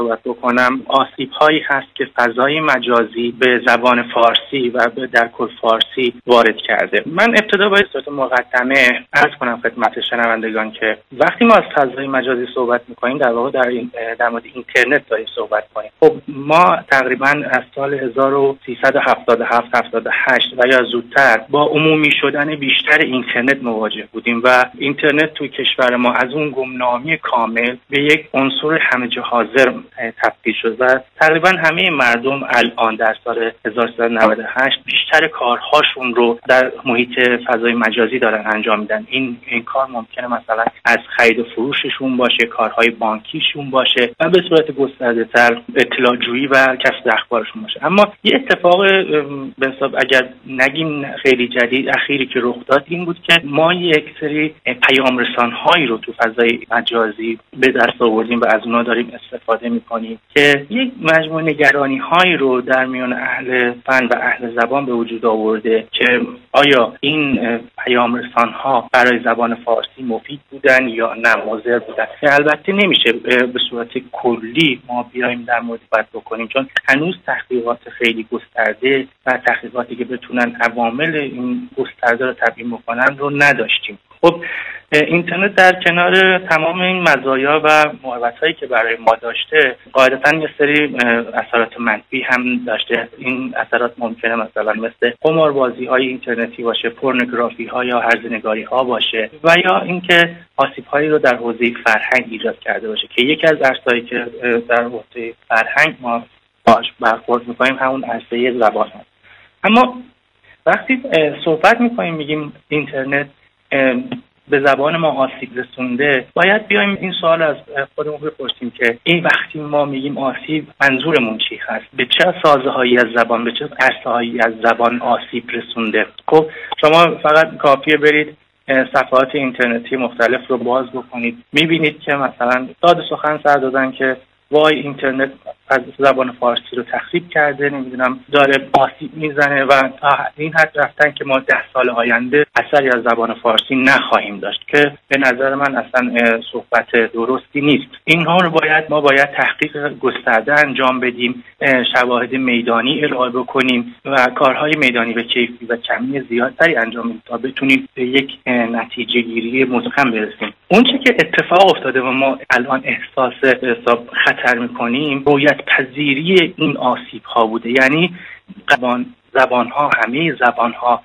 صحبت بکنم، آسیب‌هایی هست که فضای مجازی به زبان فارسی و در کل فارسی وارد کرده. من ابتدا باید صورت مقدمه عرض کنم خدمت شنوندگان که وقتی ما از فضای مجازی صحبت می‌کنیم در واقع در مورد اینترنت داریم صحبت کنیم. خب ما تقریباً از سال 1377 78 و یا زودتر با عمومی شدن بیشتر اینترنت مواجه بودیم و اینترنت توی کشور ما از اون گمنامی کامل به یک عنصر همه جا حاضر تبدیل شد و تقریبا همه مردم الان در سال 1398 بیشتر کارهاشون رو در محیط فضای مجازی دارن انجام میدن. این کار ممکنه مثلا از خرید و فروششون باشه، کارهای بانکیشون باشه و به صورت گسترده‌تر اطلاع جویی و کسب اخبارشون باشه. اما یه اتفاق به حساب اگر نگیم خیلی جدید اخیری که رخ داد این بود که ما یک سری پیام رسان‌هایی رو تو فضای مجازی به دست آوردیم و از اونها داریم استفاده می‌کنیم که یک مجموعه نگرانی‌هایی رو در میان اهل فن و اهل زبان به وجود آورده که آیا این پیام رسان‌ها برای زبان فارسی مفید بودن یا نه مضر بودن. البته نمیشه به صورت کلی ما بیایم در مورد بحث بکنیم چون هنوز تحقیقات خیلی گسترده و تحقیقاتی که بتونن عوامل این گسترده رو تبیین بکنن رو نداشتیم. خب اینترنت در کنار تمام این مزایا و محبت‌هایی که برای ما داشته قاعدتاً یه سری اثرات منفی هم داشته. این اثرات ممکنه مثلا مثل قماربازی‌های اینترنتی باشه، پورنوگرافی‌ها یا هرزنگاری‌ها باشه و یا اینکه آسیب‌هایی رو در حوزه فرهنگ ایجاد کرده باشه که یکی از عرصه‌هایی که در حوزه فرهنگ ما باش برخورد می‌کنیم همون عرصه زبان هست. اما وقتی صحبت می‌کنیم میگیم اینترنت به زبان ما آسیب رسونده، باید بیایم این سوال از خودمون بپرسیم که این وقتی ما میگیم آسیب منظورمون چی هست؟ به چه سازه‌هایی از زبان، به چه عرصه‌هایی از زبان آسیب رسونده؟ خب شما فقط کافیه برید صفحات اینترنتی مختلف رو باز بکنید، میبینید که مثلا داد سخن سر دادن که وای اینترنت از زبان فارسی رو تخریب کرده، نمیدونم داره آسیب میزنه و تا این حد رفتن که ما 10 سال آینده اثری از زبان فارسی نخواهیم داشت که به نظر من اصلا صحبت درستی نیست. اینها رو ما باید تحقیق گسترده انجام بدیم، شواهد میدانی ارائه بکنیم و کارهای میدانی به کیفی و کمی زیادتری انجام بدیم تا بتونیم به یک نتیجه گیری مستقیم برسیم. اون چه که اتفاق افتاده و ما الان احساس خطر میکنیم رویت پذیری این آسیب ها بوده. یعنی زبان ها، همه زبان ها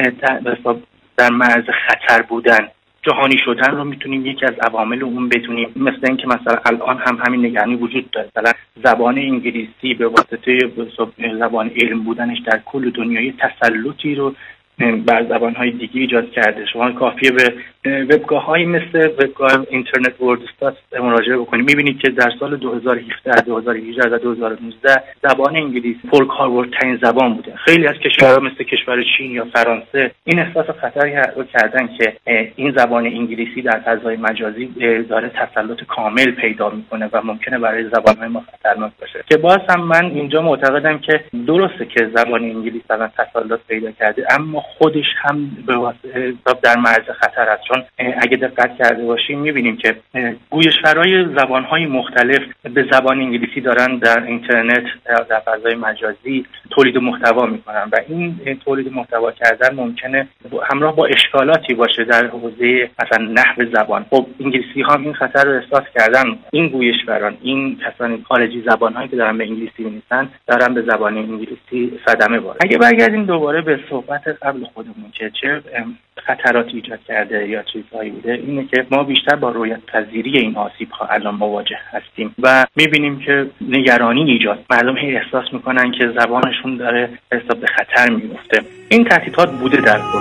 در معرض خطر بودن، جهانی شدن رو میتونیم یکی از عوامل اون بدونیم. مثل اینکه مثلا الان هم همین نگرانی وجود داره، مثلا زبان انگلیسی به واسطه زبان علم بودنش در کل دنیای تسلطی رو بر زبان‌های دیگه ایجاد کرده. شما کافیه به وبگاه‌هایی مثل وبگاه اینترنت وردستات مراجعه بکنید، می‌بینید که در سال 2017 2018 و 2019 زبان انگلیسی پرکاربردترین زبان بوده. خیلی از کشورها مثل کشور چین یا فرانسه این احساس خطری رو کردن که این زبان انگلیسی در فضای مجازی داره تسلط کامل پیدا می‌کنه و ممکنه برای زبان‌های ما خطرناک باشه. که باز هم من اینجا معتقدم که درسته که زبان انگلیسی الان تسلط پیدا کرده، اما خودش هم در معرض خطر است. چون اگه دقت کرده باشیم می‌بینیم که گویشورای زبان‌های مختلف به زبان انگلیسی دارن در اینترنت در فضای مجازی تولید محتوا می‌کنن و این تولید محتوا کردن ممکنه همراه با اشکالاتی باشه در حوزه مثلا نحو زبان. خب انگلیسی‌ها این خطر رو احساس کردن، این گویشوران، این کسان خارجی زبان‌هایی که دارن به انگلیسی می‌نویسن دارن به زبان انگلیسی صدمه وارد. اگه برگردیم دوباره به صحبت قبل خودمون که چه خطراتی ایجاد کرده یا چیزهایی بوده، اینه که ما بیشتر با رویت پذیری این آسیب‌ها الان مواجه هستیم و می‌بینیم که نگرانی ایجاد، مردم احساس می‌کنن که زبانشون داره حساب به خطر می‌افته. این تهدیدات بوده در کل.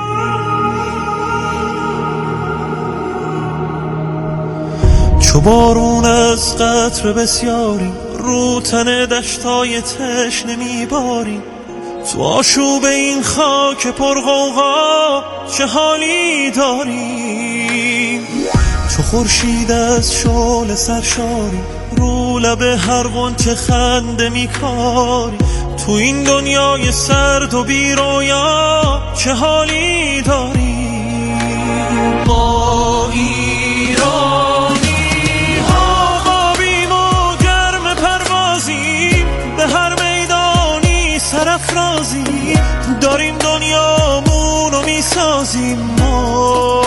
چو بارون از قطر بسیاری رو تن دشتای تشنه میباری، تو آشوب این خاک پرغوغا چه حالی داری؟ چو خورشید از شعله سرشاری رو لب هر غنچه خنده میکاری، تو این دنیای سرد و بی رویا چه حالی داری؟ ما ایرانی ها خوابیم و گرم پرواز سرافرازی داریم دنیامونو میسازیم ما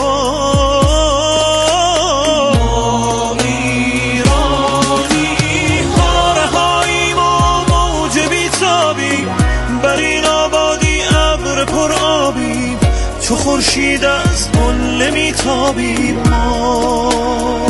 ایرانی هاره هاییم و موج بیتابیم بر این آبادی ابر پر آبیم چو خورشید از قله میتابیم ما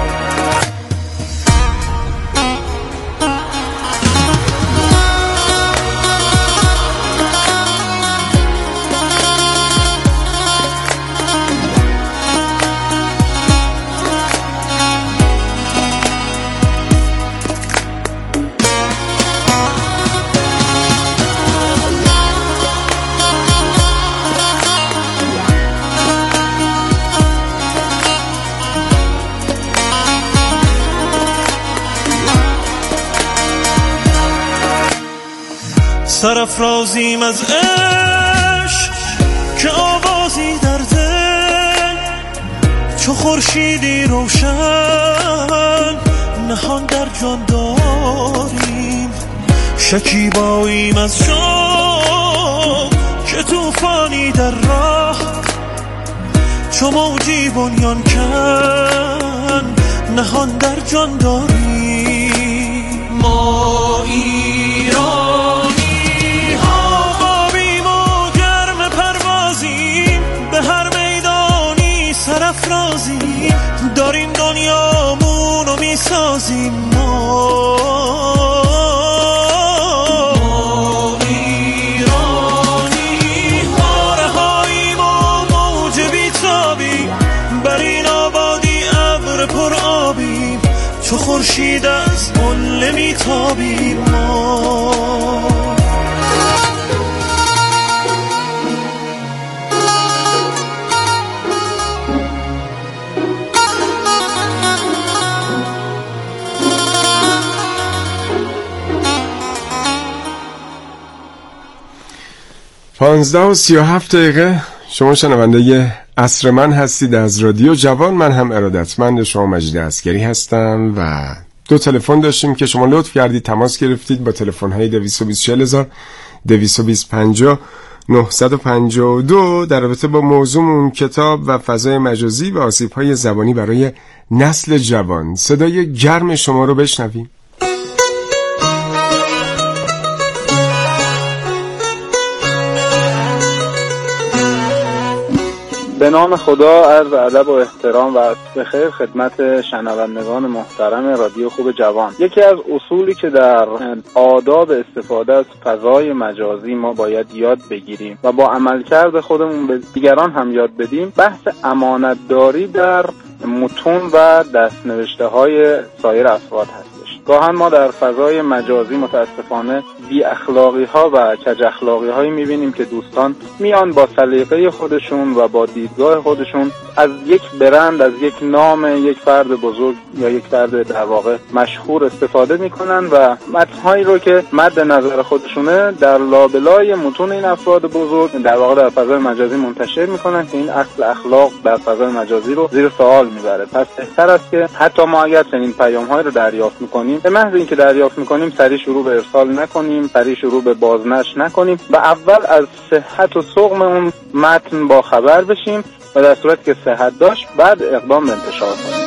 سرافرازیم از عشق که آوازی در دل چو خورشیدی روشن نهان در جان داریم شکیباییم از شوق که طوفانی در راه چو موجی بنیان کن نهان در جان داریم ما ایران سرافرازی داریم دنیامونو میسازیم ما ایرانی هاره هاییم و موج بیتابیم بر این آبادی ابر پر آبیم چو خورشید از قله میتابیم ما پانزده و 37 دقیقه. شما شنونده عصر من هستید از رادیو جوان. من هم ارادتمند شما مجید عسگری هستم و دو تلفن داشتیم که شما لطف کردید تماس گرفتید با تلفن‌های 224,000 225 952 در رابطه با موضوعمون کتاب و فضای مجازی و آسیب‌های زبانی برای نسل جوان. صدای گرم شما رو بشنویم. به نام خدا، عرض ادب و احترام و بخیر خدمت شنوندگان محترم رادیو خوب جوان. یکی از اصولی که در آداب استفاده از فضای مجازی ما باید یاد بگیریم و با عملکرد خودمون به دیگران هم یاد بدیم، بحث امانتداری در متون و دستنوشته‌های سایر افراد هست. گاهن ما در فضای مجازی متاسفانه بی اخلاقی ها و کج اخلاقی هایی میبینیم که دوستان میان با سلیقه خودشون و با دیدگاه خودشون از یک برند، از یک نام یک فرد بزرگ یا یک فرد در واقع مشهور استفاده میکنن و متنهایی رو که مد نظر خودشونه در لابلای متون این افراد بزرگ در واقع در فضای مجازی منتشر میکنن که این اصل اخلاق در فضای مجازی رو زیر سوال میبره. پس بهتر است که حتی ما اگر چنین پیام‌هایی رو دریافت میکنیم، به محض اینکه دریافت میکنیم سریع شروع به ارسال نکنیم، سریع شروع به بازنشر نکنیم و اول از صحت و سقم اون متن با خبر بشیم و در صورت که صحت داشت بعد اقدام به انتشار کنیم.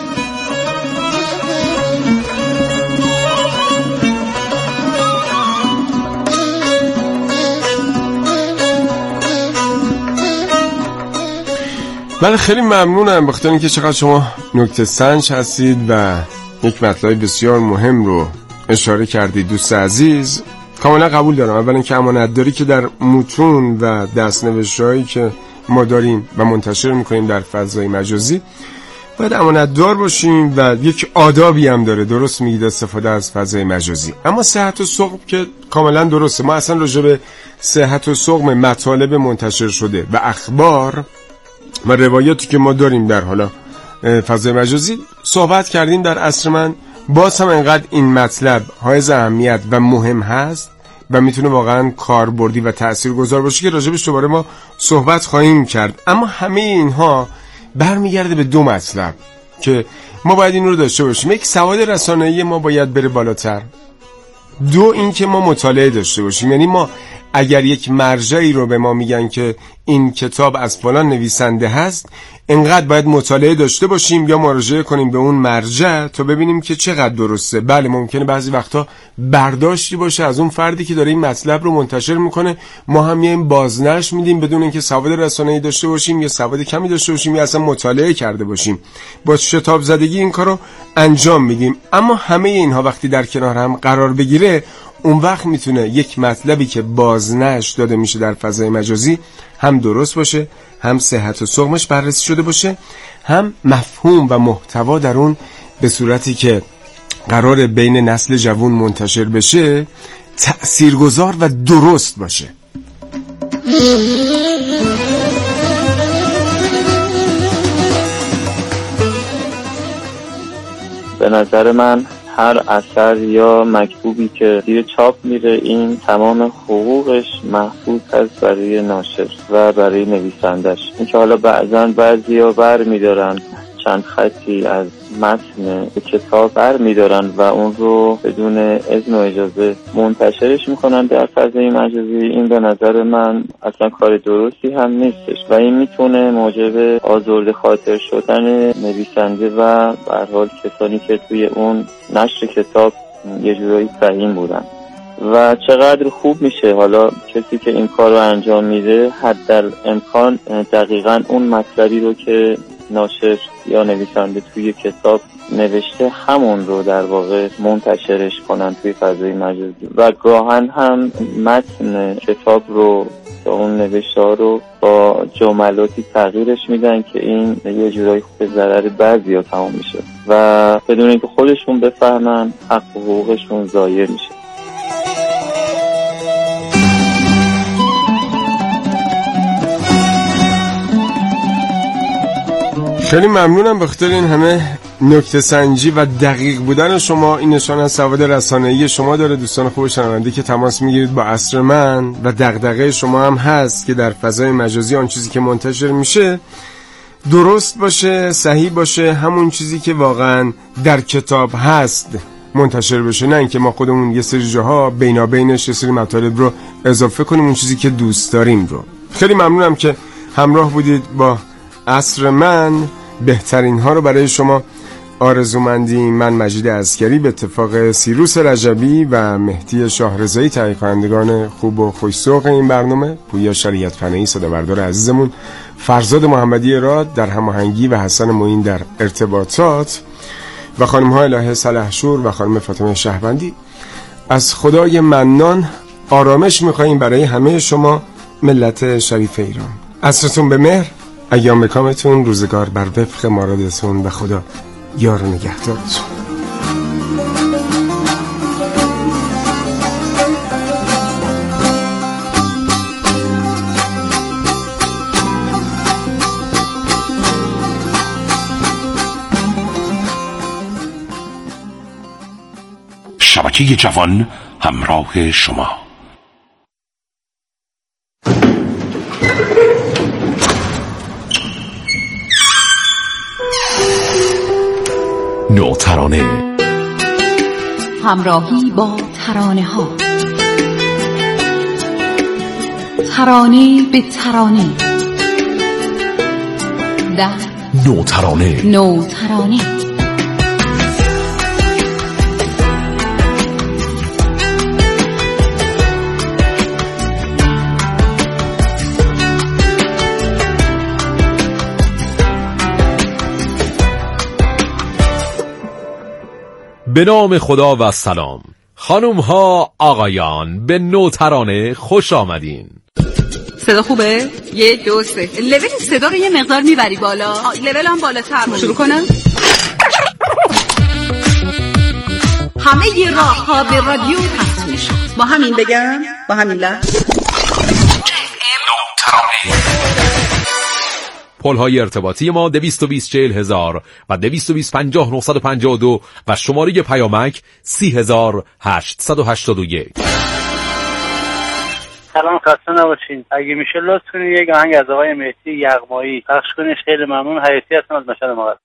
من خیلی ممنونم بخاطر اینکه چقدر شما نکته سنج هستید و یک مطلب بسیار مهم رو اشاره کردید. دوست عزیز، کاملا قبول دارم. اولا که امانتداری که در متون و دستنوشتهایی که ما داریم و منتشر میکنیم در فضای مجازی باید امانتدار باشیم و یک آدابی هم داره. درست میگید استفاده از فضای مجازی. اما صحت و سقم که کاملا درسته. ما اصلا راجع به صحت و سقم مطالب منتشر شده و اخبار و روایاتی که ما داریم در حالا فضای مجازی صحبت کردیم در عصر من. باز هم انقدر این مطلب حائز اهمیت و مهم هست و میتونه واقعا کاربردی و تاثیرگذار باشه که راجبش دوباره ما صحبت خواهیم کرد. اما همه اینها برمیگرده به دو مطلب که ما باید این رو داشته باشیم. یک، سواد رسانه‌ای ما باید بره بالاتر. دو، این که ما مطالعه داشته باشیم. یعنی ما اگر یک مرجعی رو به ما میگن که این کتاب از فلان نویسنده هست، انقدر باید مطالعه داشته باشیم یا مراجعه کنیم به اون مرجع تا ببینیم که چقدر درسته. بله ممکنه بعضی وقتا برداشتی باشه از اون فردی که داره این مطلب رو منتشر میکنه، ما هم میایم بازنشر میدیم بدون اینکه سواد رسانه‌ای داشته باشیم یا سواد کمی داشته باشیم یا اصلا مطالعه کرده باشیم. با شتاب زدگی این کارو انجام میدیم. اما همه اینها وقتی در کنار هم قرار بگیره، اون وقت میتونه یک مطلبی که بازنشر داده میشه در فضای مجازی هم درست باشه، هم صحت و سقمش بررسی شده باشه، هم مفهوم و محتوا در اون به صورتی که قرار بین نسل جوان منتشر بشه تأثیرگذار و درست باشه. به نظر من هر اثر یا مکتوبی که زیر چاپ میره، این تمام حقوقش محفوظ هست برای ناشر و برای نویسندش. این که حالا بعضیا بر میدارن چند خطی از متن کتاب بر میدارن و اون رو بدون اذن و اجازه منتشرش میکنن در فضای مجازی، این به نظر من اصلا کار درستی هم نیستش و این میتونه موجب آزرده خاطر شدن نویسنده و به هر حال کسانی که توی اون نشر کتاب یه جورایی سهیم بودن. و چقدر خوب میشه حالا کسی که این کار رو انجام میده حداقل دقیقاً اون مطلبی رو که ناشر یا نویسنده توی کتاب نوشته همون رو در واقع منتشرش کنن توی فضای مجازی و گاهن هم متن کتاب رو یا اون نوشته ها رو با جملاتی تغییرش میدن که این یه جورایی به ضرر بعضیا تمام میشه و بدون اینکه خودشون بفهمن حق و حقوقشون ضایع میشه. خیلی ممنونم به خاطر این همه نکته سنجی و دقیق بودن شما. این نشان از سواد رسانه‌ای شما داره دوستان خوب شنونده که تماس میگیرید با عصر من و دغدغه شما هم هست که در فضای مجازی آن چیزی که منتشر میشه درست باشه، صحیح باشه، همون چیزی که واقعا در کتاب هست منتشر بشه، نه اینکه ما خودمون یه سری جاها بینابینش یه سری مطالب رو اضافه کنیم اون چیزی که دوست داریم رو. خیلی ممنونم که همراه بودید با عصر من. بهترین ها رو برای شما آرزومندیم. من مجید عسکری به اتفاق سیروس رجبی و مهدی شاهرضایی تهیه کنندگان خوب و خوش‌ذوق این برنامه، پویا شریعت پناهی صدابردار عزیزمون، فرزاد محمدی راد در هماهنگی و حسن معین در ارتباطات و خانم ها الهه سلحشور و خانم فاطمه شهبندی، از خدای منان آرامش می‌خوایم برای همه شما ملت شریف ایران. عصرتون به مهر، ایام کامتون روزگار بر وفق مرادتون و خدا یار و نگهدارتون. شبکه جوان همراه شما. نوترانه، همراهی با ترانه ها، ترانه به ترانه، در نوترانه. به نام خدا و سلام. خانوم ها آقایان، به نوترانه خوش آمدین. صدا خوبه؟ 1 2 3 لول صدا رو یه مقدار میبری بالا. لول هم بالاتر. شروع کنم. همه ی راه ها به رادیو پخش میشه. با همین بگم، با همین لحظه پل‌های ارتباطی ما 220 40000 و 220 50 952 و شماره پیامک 30881. سلام، خسته نباشین. اگه میشه لطف کنید یک آهنگ از آقای مهدی یغمایی پخش کنید. خیلی ممنون. حیاتی هستم از مشهد مقدس.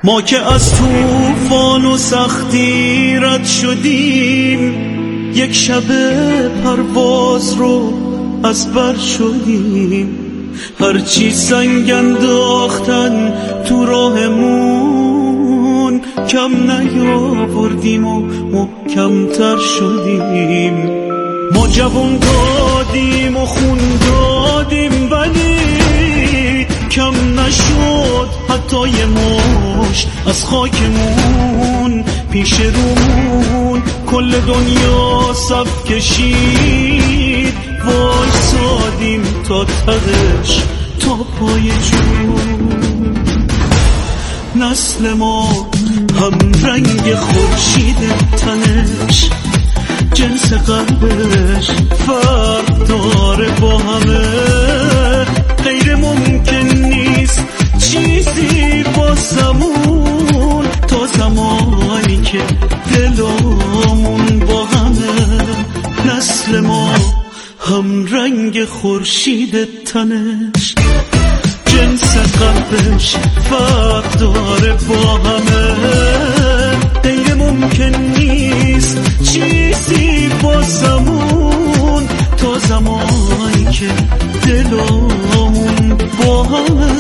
ما که از طوفان و سختی رد شدیم، یک شب پرواز رو از بر شدیم. هرچی سنگ انداختن تو راهمون، کم نیاوردیم و محکم‌تر شدیم. ما جوان دادیم و خون دادیم، ولی کم نشد حتی یه مشت از خاکمون. پیش رومون کل دنیا صف کشید، وایسادیم تا تهش، تا پای جون. نسل ما هم رنگ خورشید تنش، جنس قلبش فرق داره با همه. غیر ممکن نیست چیزی واسمون، تا زمانی که دلامون با همه. نسل ما هم رنگ خورشید تنش، جنس قلبش فرق داره با همه. غیر ممکن نیست چیزی واسمون، تا زمانی که دلامون با همه.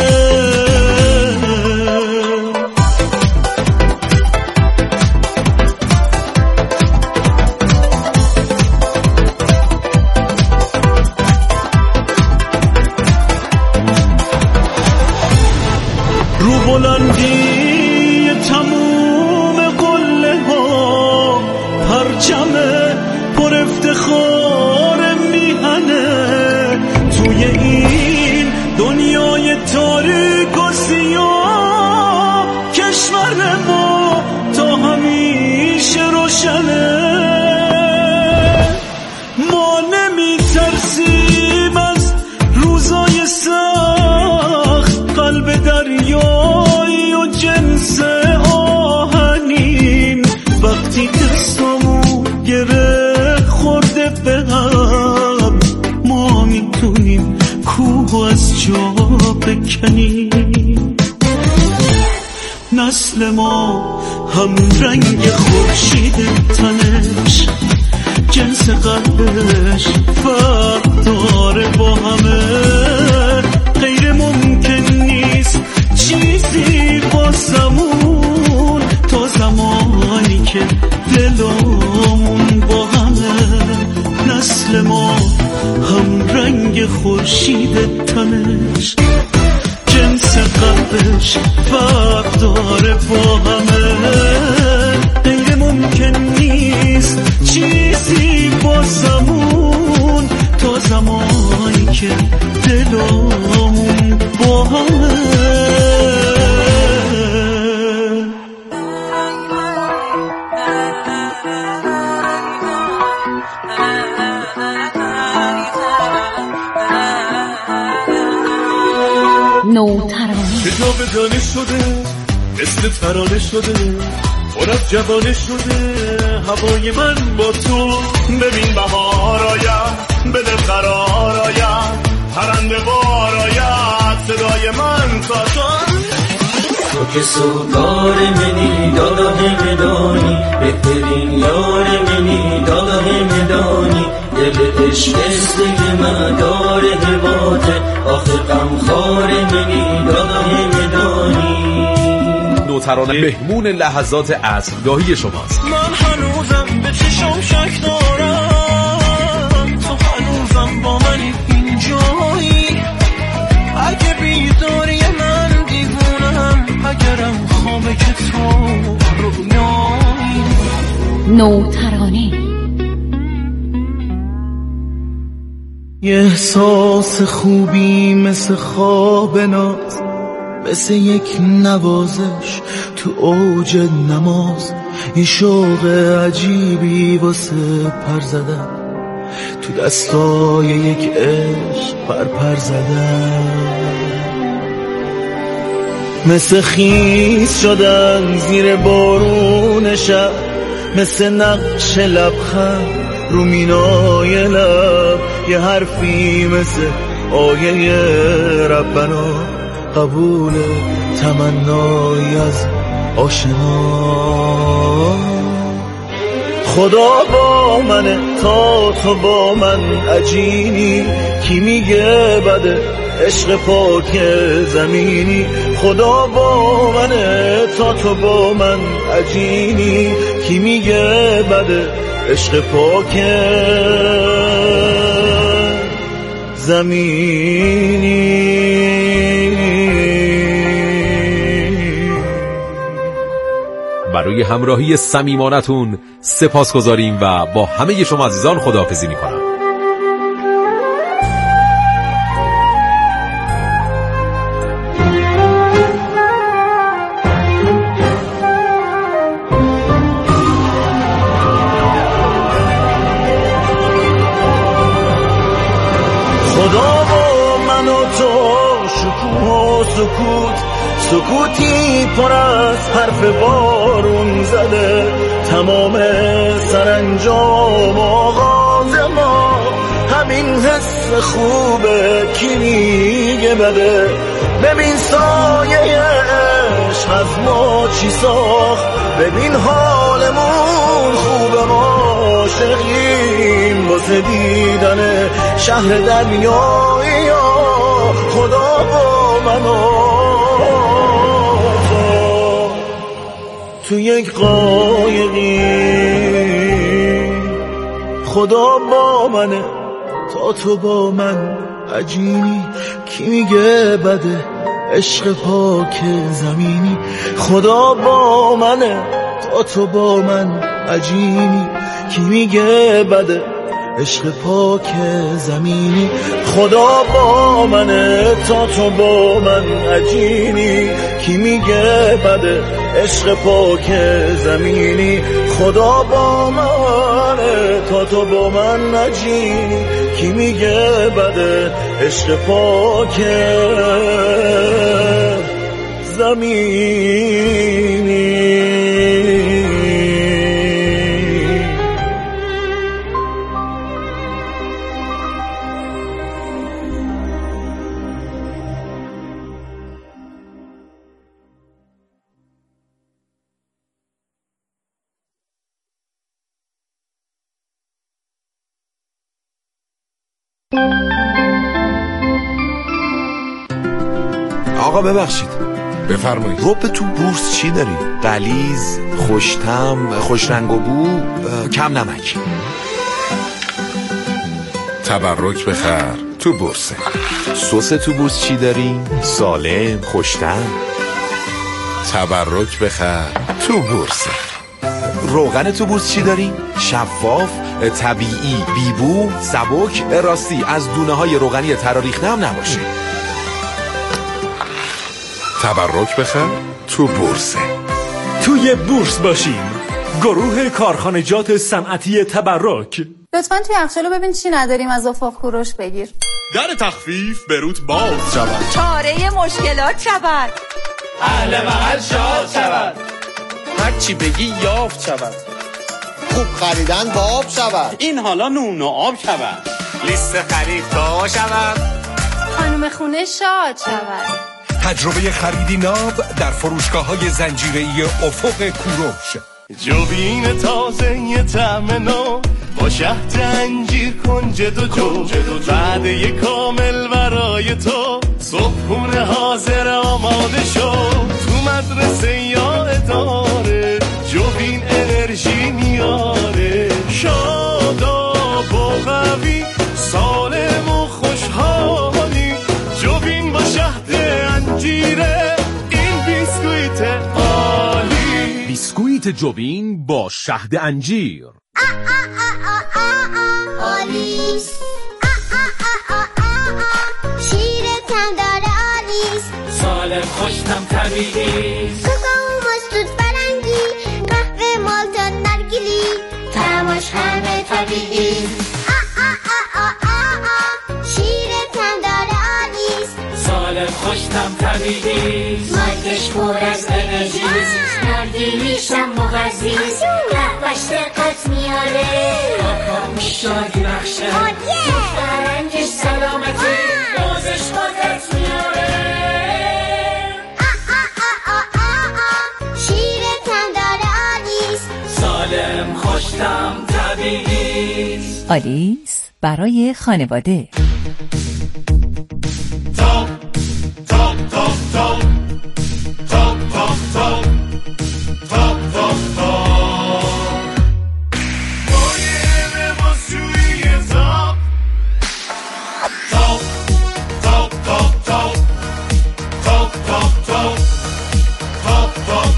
رو بلندی تموم قله ها، پرچم پر افتخار میهنه. توی این دنیای تاریک و سیاه، کشور ما تا همیشه روشنه. ما نمیترسیم از روزای سخت، قلب دریایی و جنس آهنین. وقتی دستامو گره خورده به هم، ما میتونیم کوه از جا بکنیم. نسل ما هم رنگ خورشید تنش، جنس قلبش فرق داره با همه. غیر ممکن نیست چیزی واسمون، تا زمانی که دلامون با همه. نسل ما هم رنگ خورشید تنش، جنس قلبش فرق داره با همه. غیر ممکن نیست چیزی واسمون، تا زمانی که دلامون با همه. کتاب دانش شده، مثل ترانه شده، پر از جوانه شده هوای من با تو. ببین بهار آید، بده قرار آید، پرنده بار آید، صدای من تا تو که سوگار منی، دادا همدانی، بهترین یار منی، دادا همدانی. دل عشق استگی مدار هواته، آخه غمخوار منی، دادا همدانی. نوترانه مهمون لحظات عصرگاهی شماست. من هنوزم به چشم شک دارم، تو هنوزم با من اینجایی. اگه بیداری من دیوونم، اگرم خوابه که تو رویایی. نوترانه یه احساس خوبی مثل خواب ناز، مثل یک نوازش تو اوج نماز. یه شوق عجیبی واسه پر زدن، تو دستای یک عشق پر زدن. مثل خیس شدن زیر بارون شب، مثل نقش لبخند رو مینای لب. یه حرفی مثل آیه ربنا، قبول تمنایی از آشنا. خدا با منه تا تو با من عجینی، کی میگه بده عشق پاک زمینی. خدا با منه تا تو با من عجینی، کی میگه بده عشق پاک زمینی. برای همراهی صمیمانتون سپاسگزاریم و با همه شما عزیزان خداحافظی میکنم. خدا با من و تو شکوه و سکوت، سکوتی پر از حرف بارون زده. تمام سرانجام آغاز ما همین حس خوبه، کی میگه بده. ببین سایه عشق از ما چی ساخت، ببین حالمون خوبه، ما عاشقیم واسه دیدن شهر دریایی. خدا با من تو یک قایقی، خدا با منه تا تو با من عجینی، کی میگه بده عشق پاک زمینی. خدا با منه تا تو با من عجینی، کی میگه بده عشق پاک زمینی. خدا با منه تا تو با من عجینی، کی میگه بده عشق پاک زمینی. خدا با منه تا تو با من عجینی، کی میگه بده عشق پاک زمینی. آقا ببخشید، بفرمایید. رب تو بورس چی داری؟ غلیظ، خوش‌طعم، خوش رنگ و بو، کم نمک. تبرک بخر تو بورسه. سس تو بورس چی داری؟ سالم، خوش‌طعم. تبرک بخر تو بورسه. روغن تو بورس چی داری؟ شفاف، طبیعی، بیبو، سبک. راستی از دونه های روغنی تراریخته هم نباشه. تبرک بخر تو بورسه. توی بورس باشیم. گروه کارخانجات صنعتی تبرک. لطفاً توی یخچالو ببین چی نداریم، از افاق کوروش بگیر. در تخفیف بروت باز شود، چاره مشکلات شود، اهل محل شاد شود، هرچی بگی یافت شود، خوب خریدن با آب شود، این حالا نون و آب شود، لیست خرید تا شود، خانم خونه شاد شود. تجربه خریدی ناب در فروشگاه‌های زنجیره‌ای افق کوروش. جوین تازه طعم نو با شهد انجیر کن جد و جو، وعده کامل برای تو، صبحونه حاضر آماده شو. تو مدرسه یا اداره جوین انرژی میاره، شاداب و قوی، سالم و خوشحالی. جوین با شهد انجیره، این بیسکویت عالی. بیسکویت جوین با شهد انجیر آلیس، شیرت هم داره آلیس، سالم خوشتم طبیعی، کوکائو مستود فرنگی، قهوه مالتا نرگیلی، طعمش همه طبیعی. شیرت هم داره آلیس، سالم خوشتم طبیعی، مالتش پر از انرژی، نرگیلیش هم مغذیست، قهوهش دقت میاره، کاکائوش شادی بخشه، فرنگش سلامتی، روزش قدرت میاره. خوشتم طبیعی. آلیس برای خانواده. تاپ تاپ تاپ تاپ تاپ تاپ تاپ تاپ تاپ تاپ مایه لباسشویی تاپ تاپ تاپ تاپ تاپ تاپ تاپ تاپ تاپ تاپ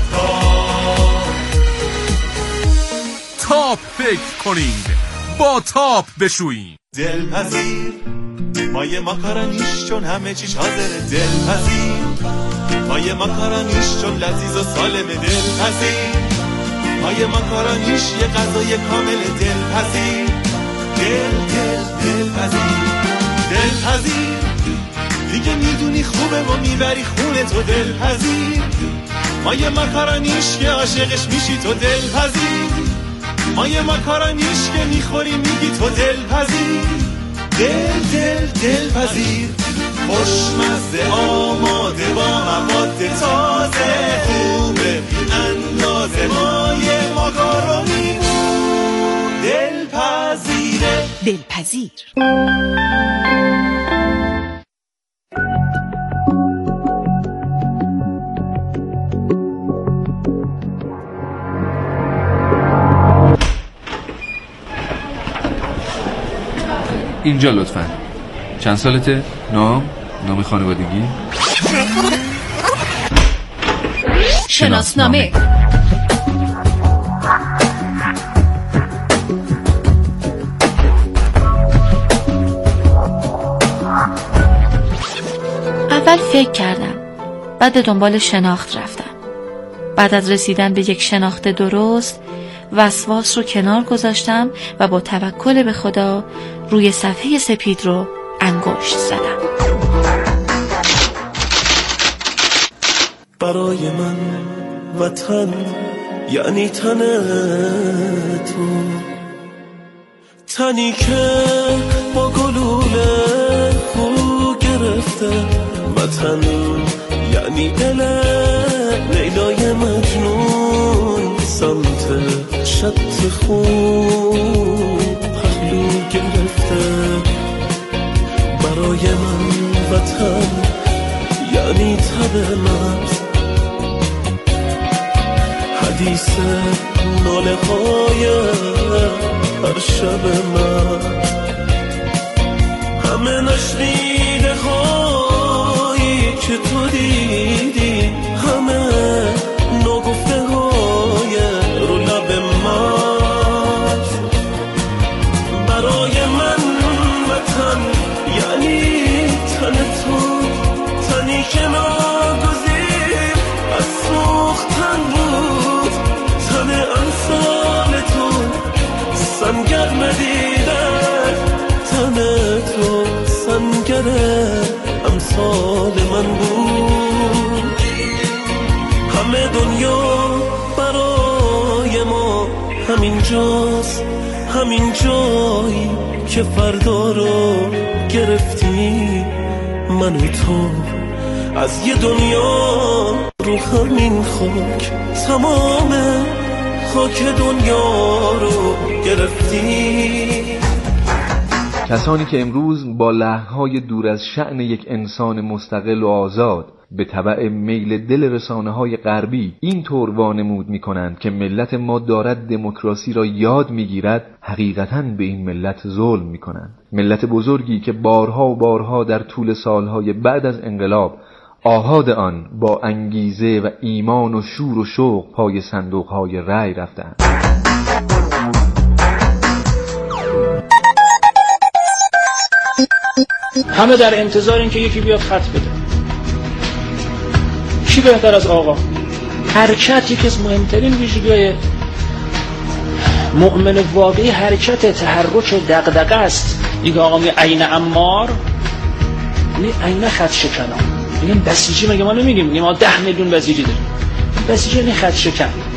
تاپ فکر کنید با تاپ بشوییم. دلپذیر مایه ماکارونیش چون همه چیش حاضره. دلپذیر مایه ماکارونیش چون لذیذ و سالمه. دلپذیر مایه ماکارونیش یه غذای کامل. دلپذیر دلپذیر دلپذیر دیگه میدونی خوبه و میبری خونه تو. دلپذیر مایه ماکارونیش که عاشقش میشی تو. دلپذیر مایه ماکارونیش که میخوری میگی تو. دلپذیر دلپذیر خوشمزه آماده با مواد تازه خوبه بی اندازه مایه ماکارونیمون دلپذیره. دلپذیر اینجا لطفاً. چند سالته؟ نام خانوادگی؟ شناسنامه. اول فکر کردم، بعد به دنبال شناخت رفتم. بعد از رسیدن به یک شناخت درست وسواس رو کنار گذاشتم و با توکل به خدا روی صفحه سپید رو انگشت زدم. برای من وطن یعنی تن تو، تنی که با گلوله خو گرفته. وطن یعنی دل لیلای مجنون سمت شط خوب پهلو گرفته. برای من وطن یعنی تب مغز، حدیث ناله های هر شب من، همه نشنیده هایی که تو دیدی، همه نگفته های رو لب من. برای من وطن یعنی تن تو، تنی که ناگزیر از سوختن بود، تن امثال تو سنگرم دیدن، تن تو سنگر امثال من بود. همه دنیا برای ما همین جاست، همین جایی که فردا رو گرفتی من و تو از یه دنیا رو. همین خاک تمام خاک دنیا رو گرفتی. کسانی که امروز با لحن‌های دور از شأن یک انسان مستقل و آزاد به تبع میل دل رسانه‌های غربی این طور وانمود می‌کنند که ملت ما دارد دموکراسی را یاد می‌گیرد، حقیقتاً به این ملت ظلم می‌کنند. ملت بزرگی که بارها و بارها در طول سالهای بعد از انقلاب آحاد آن با انگیزه و ایمان و شور و شوق پای صندوق‌های رأی رفتند. همه در انتظار این که یکی بیاد خط بده. کی بهتر از آقا؟ حرکت یکی از مهمترین ویژگی‌های مؤمن واقعی حرکت، تحرک، دغدغه است. این آقا میگه عین عمار، یعنی عین خط شکنان. میگن بسیجی، مگه ما نمیگیم ما 10 میلیون بسیجی داریم؟ بسیجی یعنی خط شکن.